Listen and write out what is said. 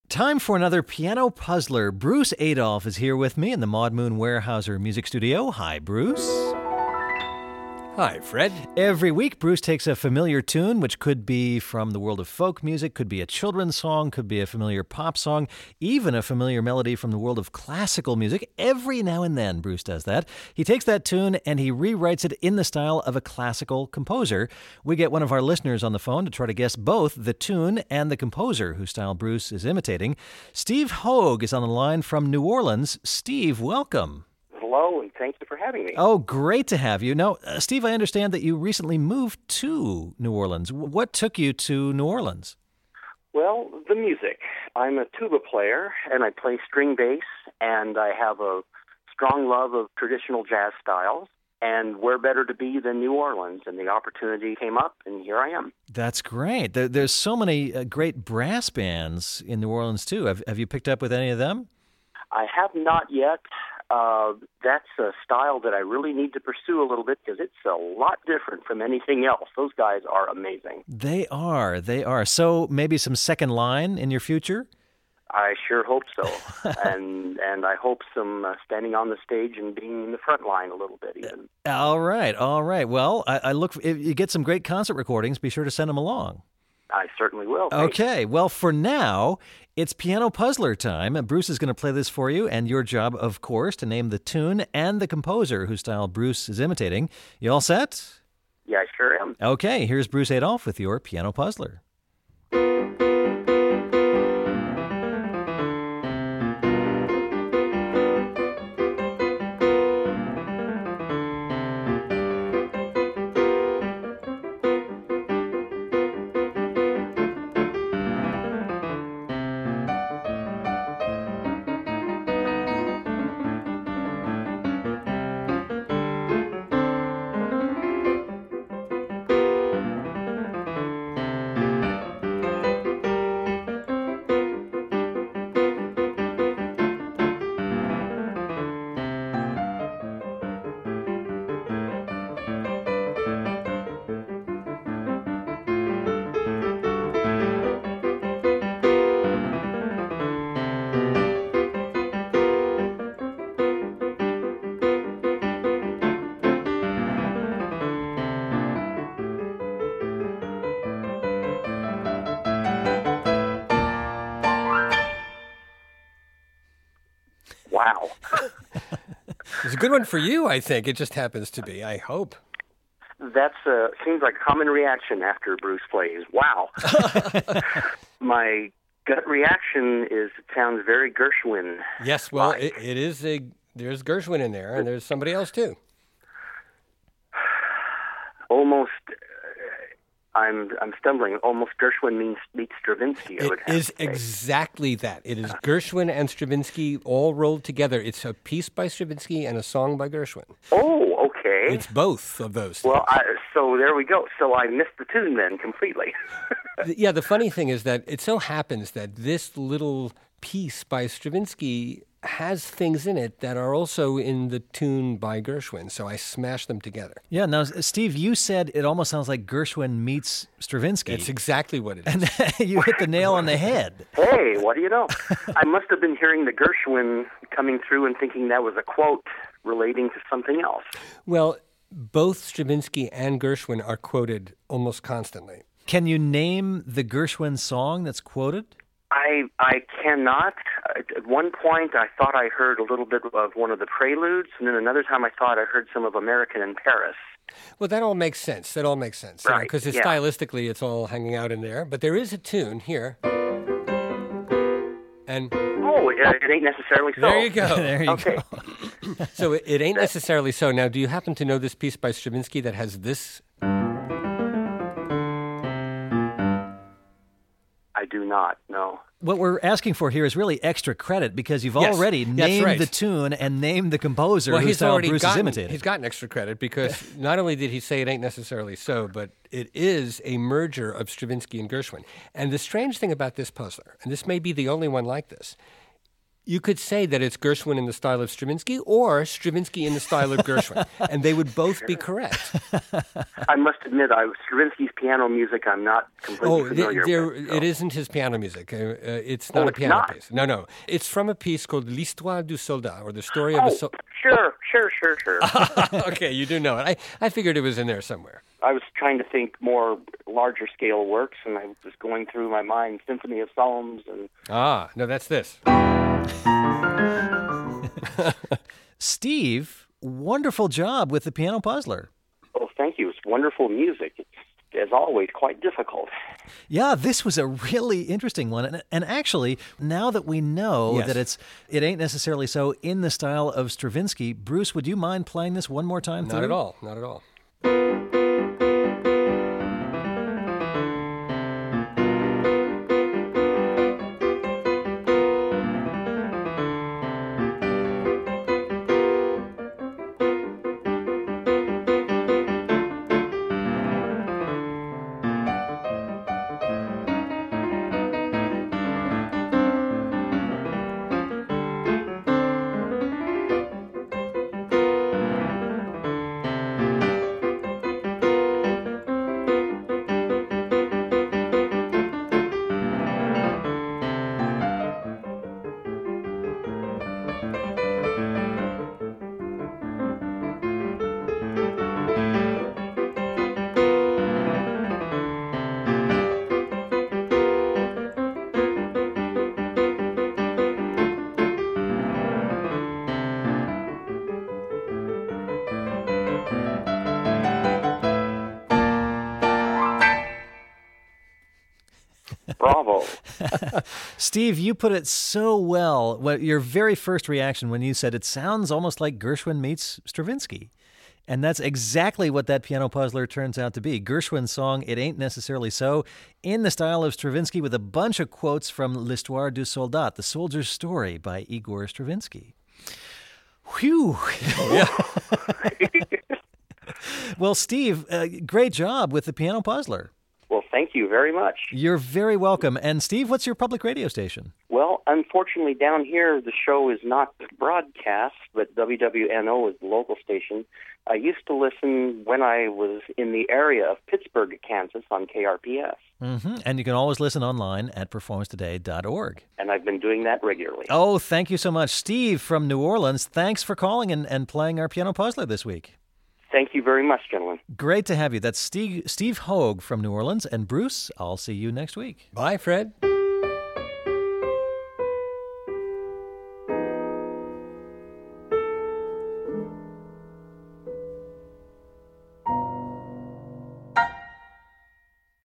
Time for another piano puzzler. Bruce Adolphe is here with me in the Maud Moon Weyerhaeuser Music Studio. Hi, Bruce. Hi, Fred. Every week, Bruce takes a familiar tune, which could be from the world of folk music, could be a children's song, could be a familiar pop song, even a familiar melody from the world of classical music. Every now and then, Bruce does that. He takes that tune and he rewrites it in the style of a classical composer. We get one of our listeners on the phone to try to guess both the tune and the composer whose style Bruce is imitating. Steve Hogue is on the line from New Orleans. Steve, welcome. Hello, and thank you for having me. Oh, great to have you. Now, Steve, I understand that you recently moved to New Orleans. What took you to New Orleans? Well, the music. I'm a tuba player, and I play string bass, and I have a strong love of traditional jazz styles. And where better to be than New Orleans? And the opportunity came up, and here I am. That's great. There's so many great brass bands in New Orleans, too. Have you picked up with any of them? I have not yet. That's a style that I really need to pursue a little bit because it's a lot different from anything else. Those guys are amazing. They are. So maybe some second line in your future? I sure hope so. and I hope some standing on the stage and being in the front line a little bit even. All right. Well, I look. If you get some great concert recordings, be sure to send them along. I certainly will. Okay, well, for now, it's Piano Puzzler time. Bruce is going to play this for you, and your job, of course, to name the tune and the composer whose style Bruce is imitating. You all set? Yeah, I sure am. Okay, here's Bruce Adolphe with your Piano Puzzler. Wow. It's a good one for you, I think. It just happens to be, I hope. That's seems like a common reaction after Bruce plays. Wow. My gut reaction is it sounds very Gershwin. Yes, well, it is there's Gershwin in there, and there's somebody else, too. Almost, I'm stumbling. Almost Gershwin meets Stravinsky, I would have to say. Exactly that. It is Gershwin and Stravinsky all rolled together. It's a piece by Stravinsky and a song by Gershwin. Oh, okay. It's both of those. Well, so there we go. So I missed the tune then completely. Yeah, the funny thing is that it so happens that this little piece by Stravinsky has things in it that are also in the tune by Gershwin, so I smashed them together. Yeah, now, Steve, you said it almost sounds like Gershwin meets Stravinsky. It's exactly what it is. And you hit the nail on the head. Hey, what do you know? I must have been hearing the Gershwin coming through and thinking that was a quote relating to something else. Well, both Stravinsky and Gershwin are quoted almost constantly. Can you name the Gershwin song that's quoted? I cannot. At one point, I thought I heard a little bit of one of the preludes, and then another time I thought I heard some of American in Paris. Well, that all makes sense. Right, Because stylistically, it's all hanging out in there. But there is a tune here. And it ain't necessarily so. There you go. There you Okay. go. So it ain't necessarily so. Now, do you happen to know this piece by Stravinsky that has this? I do not, no. What we're asking for here is really extra credit because you've already that's named right. the tune and named the composer Well, whose he's style already Bruce is imitating. He's gotten extra credit because not only did he say it ain't necessarily so, but it is a merger of Stravinsky and Gershwin. And the strange thing about this puzzler, and this may be the only one like this, You could say that it's Gershwin in the style of Stravinsky or Stravinsky in the style of Gershwin, and they would both be correct. I must admit, Stravinsky's piano music I'm not completely familiar with. It isn't his piano music. It's not a piano piece. No. It's from a piece called L'Histoire du Soldat, or the story of a soldier. Sure. Okay, you do know it. I figured it was in there somewhere. I was trying to think more larger scale works, and I was going through my mind Symphony of Psalms. No, that's this. Steve, wonderful job with the Piano Puzzler. Oh, thank you. It's wonderful music. It's, as always, quite difficult. Yeah, this was a really interesting one. And actually, now that we know that it ain't necessarily so in the style of Stravinsky, Bruce, would you mind playing this one more time? Not at all. Bravo. Steve, you put it so well. Your very first reaction when you said it sounds almost like Gershwin meets Stravinsky. And that's exactly what that Piano Puzzler turns out to be. Gershwin's song, It Ain't Necessarily So, in the style of Stravinsky with a bunch of quotes from L'Histoire du Soldat, The Soldier's Story by Igor Stravinsky. Whew. Yeah. Well, Steve, great job with the Piano Puzzler. Well, thank you very much. You're very welcome. And Steve, what's your public radio station? Well, unfortunately, down here, the show is not broadcast, but WWNO is the local station. I used to listen when I was in the area of Pittsburgh, Kansas, on KRPS. Mm-hmm. And you can always listen online at performancetoday.org. And I've been doing that regularly. Oh, thank you so much. Steve from New Orleans, thanks for calling and playing our Piano Puzzler this week. Thank you very much, gentlemen. Great to have you. That's Steve Hogue from New Orleans. And Bruce, I'll see you next week. Bye, Fred.